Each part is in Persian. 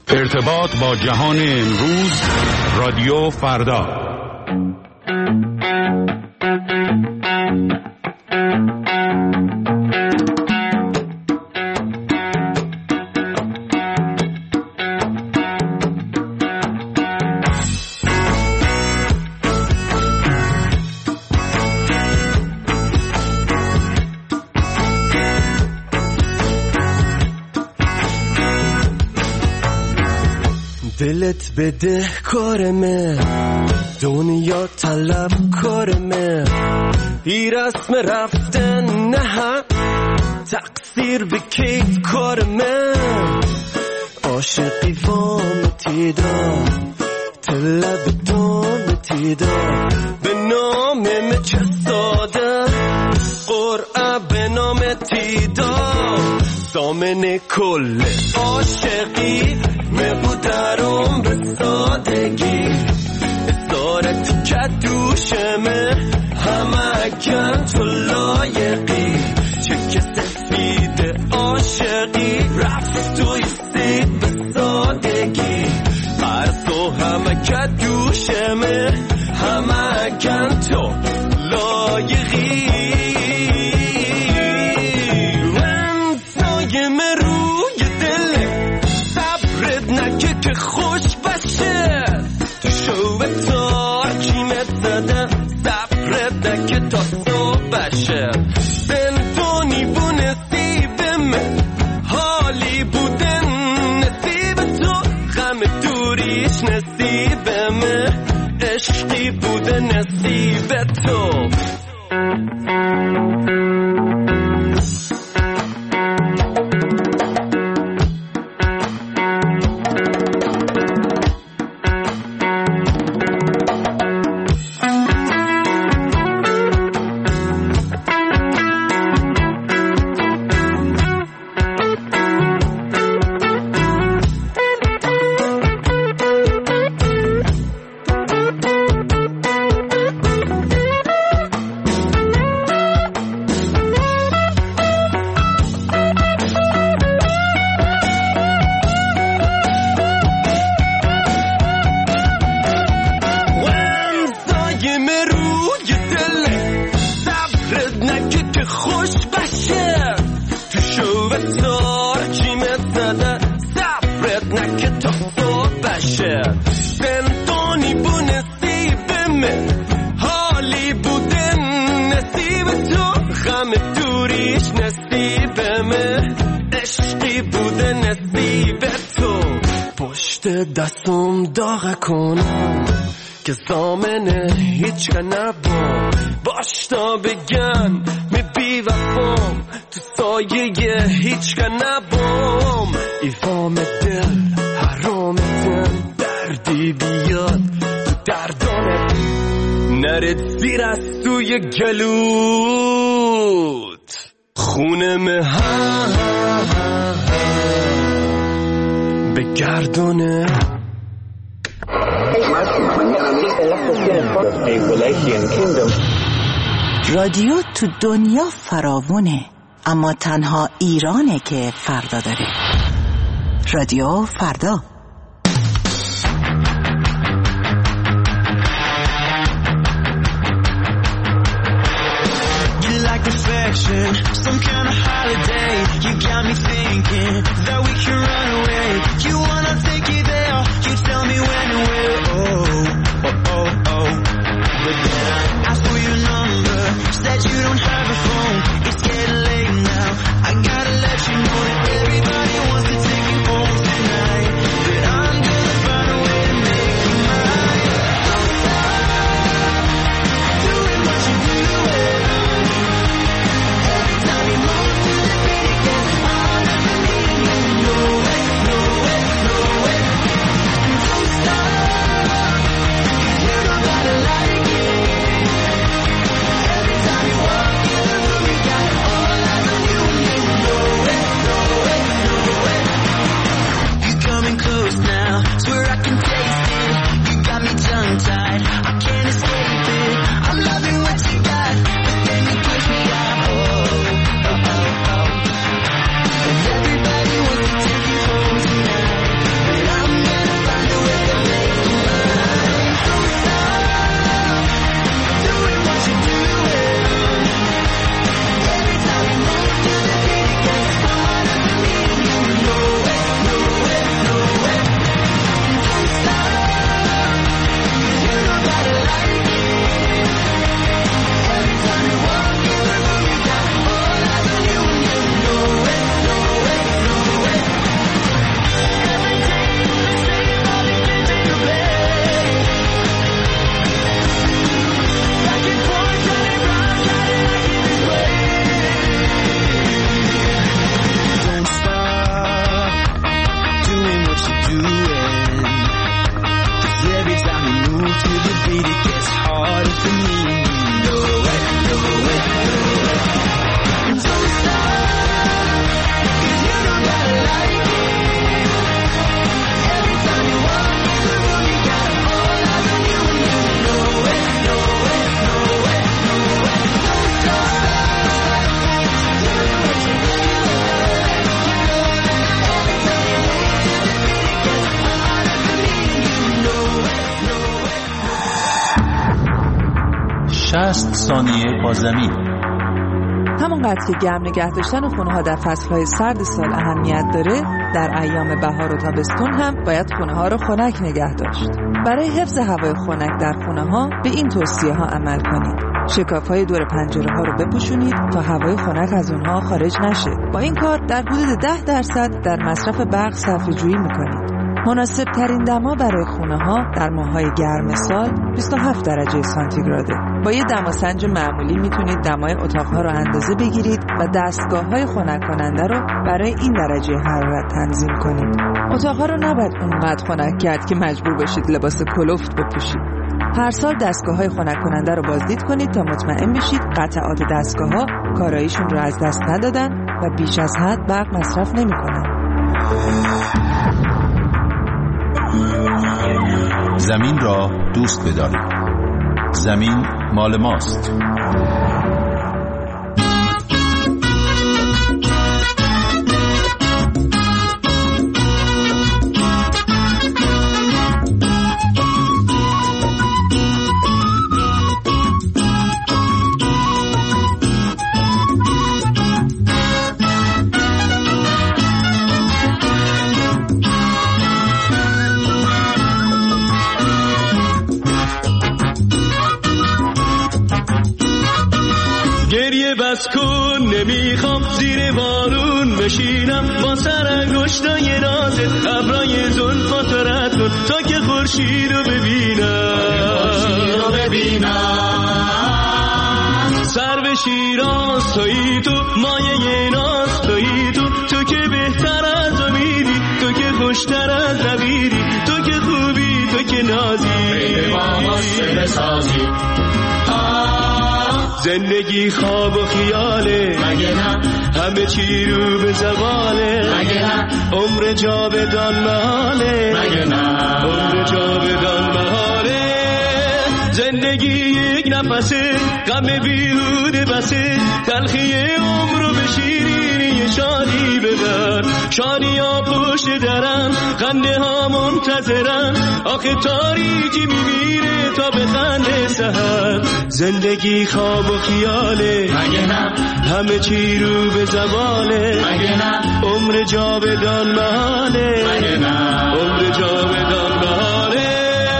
ارتباط با جهان امروز، رادیو فردا. دلت بده کارمه، دنیا طلب کارمه، ای رسم رفتن نه تقصیر به کیف کارمه، عاشقی وامتی دا طلب دامتی دا به نامم چه ساده قرعه به نامتی دا دامن کل عاشقی مبودرم به سادگی اسارت که دوشمه همه کن تو لایقی چک سفید عاشقی رفت و ایستید به سادگی قرصو همه که دوشمه همه کن تو لایقی که خوش باشه تو شو به تار کیمت زده صبرت نکه تا صبح بشه زندونی بو نصیبم حالی بودن نصیب تو غم دوریش نصیبم عشقی بوده نصیب تو دستم داغ کنم که زامنه هیچ که نبام باش تا بگن می بی وفام تو سایه هیچ که نبام ایفام دل حرامتن دردی بیاد تو دردانت نرد زیر از توی گلوت خونم بگردونه رادیو تو دنیا فراوونه، اما تنها ایرانه که فردا داره. رادیو فردا. Perfection, some kind of holiday. You got me thinking that we can run away. You wanna take it there? You tell me when and where. Oh. But then I asked for your number. Said you don't have a phone. It's getting late now. I gotta let you know that everybody wants to take you home tonight. But I'm gonna find a way to make you mine. Don't stop doing what you're doing. Every time you move to the beat, it gets harder for me to let go. 60 ثانیه با زمین. همونقدر که گرم نگه داشتن خونه‌ها در فصل‌های سرد سال اهمیت داره، در ایام بهار و تابستون هم باید خونه‌ها رو خنک نگه داشت. برای حفظ هوای خنک در خونه‌ها به این توصیه‌ها عمل کنید. شکاف‌های دور پنجره‌ها رو بپوشونید تا هوای خنک از اونها خارج نشه. با این کار در حدود 10% در مصرف برق صرفه‌جویی می‌کنید. مناسب ترین دما برای خونه‌ها در ماه‌های گرم سال 27 درجه سانتیگراده. با یه دماسنج معمولی میتونید دمای اتاق‌ها رو اندازه بگیرید و دستگاه‌های خنک کننده رو برای این درجه حرارت تنظیم کنید. اتاق‌ها رو نباید اونقدر خنک کرد که مجبور بشید لباس کلفت بپوشید. هر سال دستگاه‌های خنک کننده رو بازدید کنید تا مطمئن بشید قطعات دستگاه‌ها کاراییشون رو از دست ندادن و بیش از حد برق مصرف نمی‌کنن. زمین را دوست بدارید. زمین مال ماست. بس کن نمیخوام زیر بارون بشینم با سر انگشتای نازت ابرای زلفات رد کن تا که خورشید رو ببینم سر به شیراز تویی تو مایه ناز تویی تو که بهتر از امیدی تو که خوشتر از نویدی تو که خوبی تو که نازی زندگی خواب و خیاله مگه نه همه چی رو به زواله مگه نه عمر جاودان محاله مگه نه عمر جاودان محاله زندگی یک نفسه غم بیهوده بسه تلخی عمر رو به شیرینی شادی ببر شادی ها پشت درم خنده ها منتظرم آخه تاریکی میمیره تا به خنده سحر زندگی خواب و خیاله مگه نه همه چی رو به زواله مگه نه عمر جاودان محاله مگه نه عمر جاودان محاله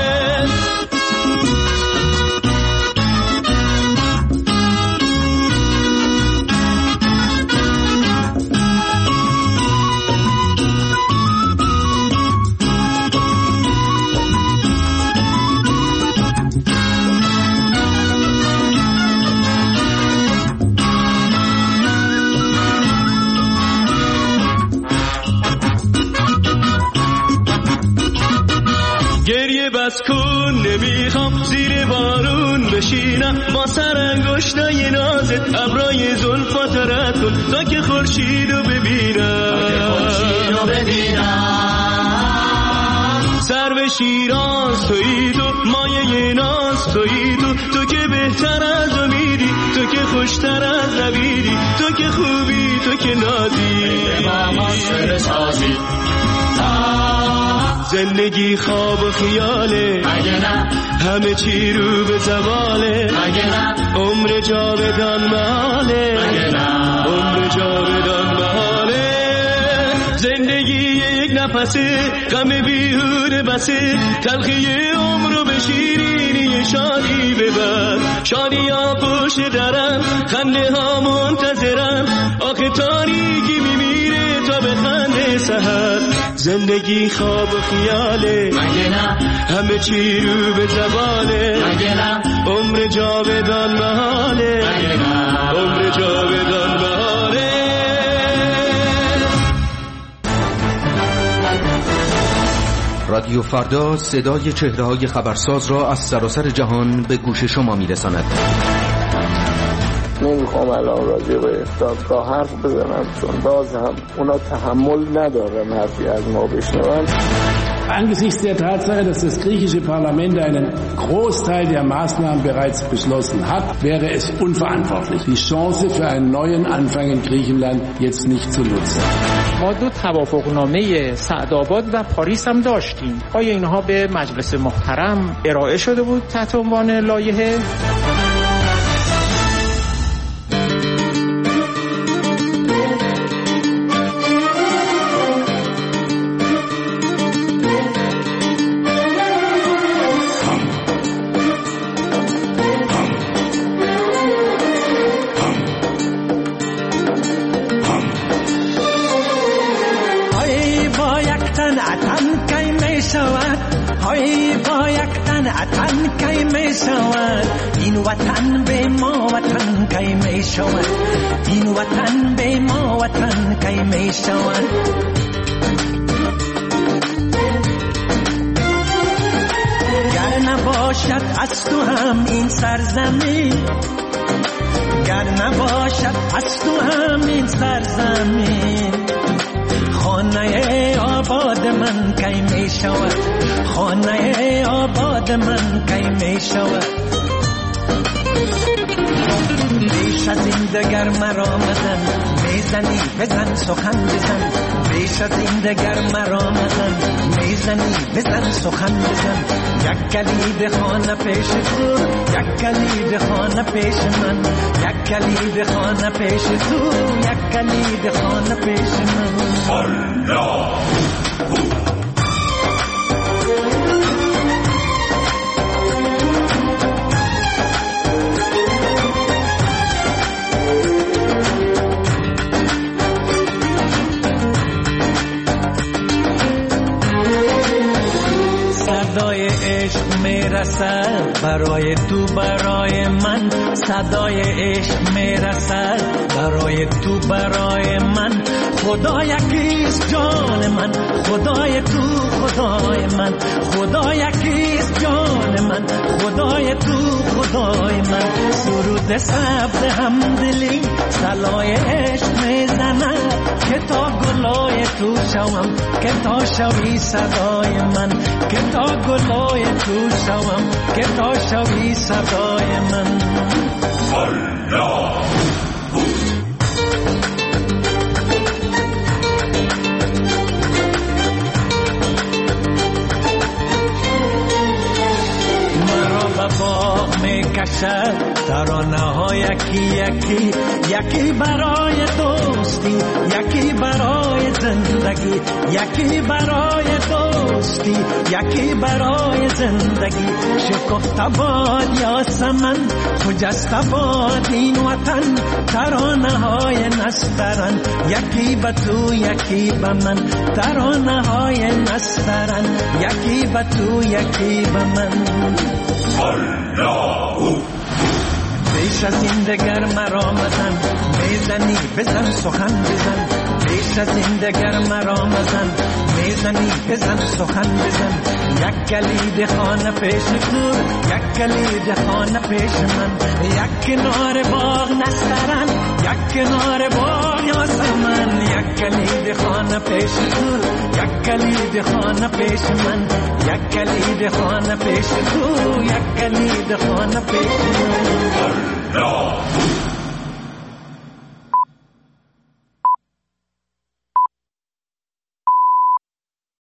بس کن نمیخوام زیر بارون بشینم با سر انگشتای نازت ابرای زلفات رد کن تا که خورشید رو ببینم سر به شیراز تویی تو مایه ناز تویی تو که بهتر از امیدی تو که خوشتر از نویدی تو که خوبی تو که نازی زندگی خواب و خیاله مگه نه همه چی رو به زواله مگه نه عمر جاودان محاله مگه نه عمر جاودان محاله زندگی یک نفسه غم بیهوده بسه تلخی عمر رو به شیرینی شادی ببر شادی ها پشت درم خنده ها منتظرم آخه تاریکی میمیره تا به خنده سحر زندگی خواب و خیاله مگه نه همه چی رو به زواله مگه نه عمر جاودان محاله مگه نه عمر جاودان محاله رادیو فردا صدای چهره‌های خبرساز را از سراسر جهان به گوش شما می‌رساند. نمیخوام الان راجع به دادگاه حرف بزنم چون باز هم اونا تحمل ندارن حرفی از ما بشنون. Angesichts der Tatsache, dass das griechische Parlament einen Großteil der Maßnahmen bereits beschlossen hat, wäre es unverantwortlich, die Chance für einen neuen Anfang in Griechenland jetzt nicht zu nutzen. ما دو توافقنامه سعدآباد و پاریس هم داشتیم. آیا اینها به مجلس محترم ارائه شده بود تحت عنوان لایحه؟ پای با یک تن اتن کی می شود این وطن به ما وطن کی می شود این وطن به ما وطن کی می شود گر نباشد از تو هم این سرزمین گر نباشد از تو هم این سرزمین خانه آباد من کی می شود خانه آباد من کی می شود بیش از این دگر مرا مزن میزنی بزن سخن بزن بیش از این دگر مرا مزن میزنی بزن سخن بزن یک کلید خانه پیش تو یک کلید خانه پیش من یک کلید خانه پیش تو یک کلید خانه پیش من الله صدای عشق میرسد برای تو برای من صدای عشق میرسد برای تو برای من خدا یکیست جان من خدای تو خدای من خدا یکیست جان من خدای تو خدای من سرود سبز همدلی صلای عشق میزند که تا گلای تو شوم که تا شوی صدای من که تا گلای تو شوم که تا شوی صدای من الله باغ می کشد ترانه ها یکی یکی یکی برای دوستی یکی برای زندگی یکی برای دوستی یکی برای زندگی شکفته باد یاسمن خجسته باد این وطن ترانه های نسترن یکی به تو یکی به من ترانه های نسترن یکی به تو یکی به من الله بیش از این دگر مرا مزن میزنی بزن سخن بزن بیش از این دگر مرا مزن میزنی بزن سخن بزن یک کلید خانه پیش تو یک کلید خانه پیش من یک کنار باغ نسترن یک کنار باغ یاسمن یک کلید خانه پیش تو یک کلید خانه پیش من یک کلید خانه پیش تو یک کلید خانه پیش من الله